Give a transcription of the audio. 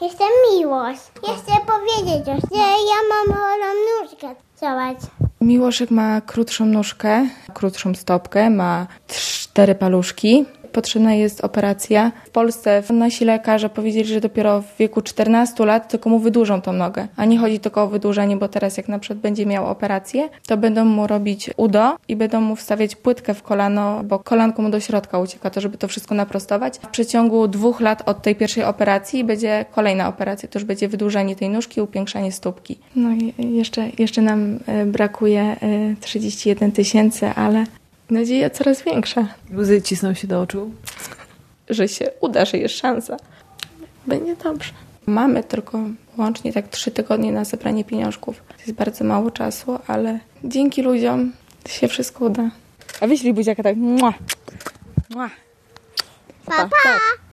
Jestem Miłosz. Chcę powiedzieć, że ja mam chorą nóżkę. Zobacz. Miłoszek ma krótszą nóżkę, krótszą stopkę, ma 4 paluszki. Potrzebna jest operacja. W Polsce nasi lekarze powiedzieli, że dopiero w wieku 14 lat tylko mu wydłużą tą nogę. A nie chodzi tylko o wydłużenie, bo teraz jak na przykład będzie miał operację, to będą mu robić UDO i będą mu wstawiać płytkę w kolano, bo kolanko mu do środka ucieka, to żeby to wszystko naprostować. W przeciągu 2 lat od tej pierwszej operacji będzie kolejna operacja. To już będzie wydłużenie tej nóżki, upiększanie stópki. No i jeszcze nam brakuje 31 000, ale nadzieja coraz większa. Łzy cisną się do oczu. Że się uda, że jest szansa. Będzie dobrze. Mamy tylko łącznie tak 3 tygodnie na zebranie pieniążków. To jest bardzo mało czasu, ale dzięki ludziom się wszystko uda. A wyślij buziaka tak. Mua. Mua. Pa, pa.